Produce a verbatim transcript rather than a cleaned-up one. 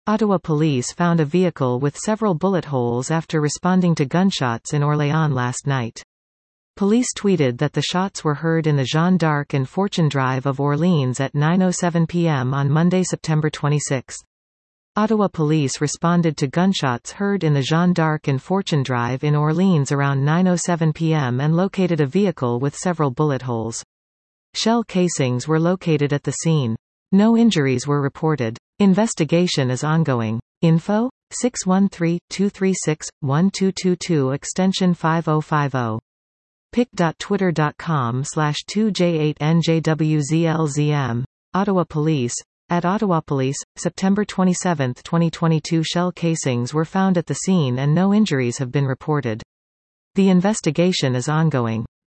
Ottawa police found a vehicle with several bullet holes after responding to gunshots in Orléans last night. Police tweeted that the shots were heard in the Jeanne d'Arc and Fortune Drive of Orleans at nine oh seven p m on Monday, September twenty-sixth. Ottawa police responded to gunshots heard in the Jeanne d'Arc and Fortune Drive in Orleans around nine oh seven p m and located a vehicle with several bullet holes. Shell casings were located at the scene. No injuries were reported. Investigation is ongoing. Info: six one three, two three six, one two two two extension five oh five oh. pic dot twitter dot com slash two J eight N J W Z L Z M. Ottawa Police. At Ottawa Police, September twenty-seventh twenty twenty-two shell casings were found at the scene and no injuries have been reported. The investigation is ongoing.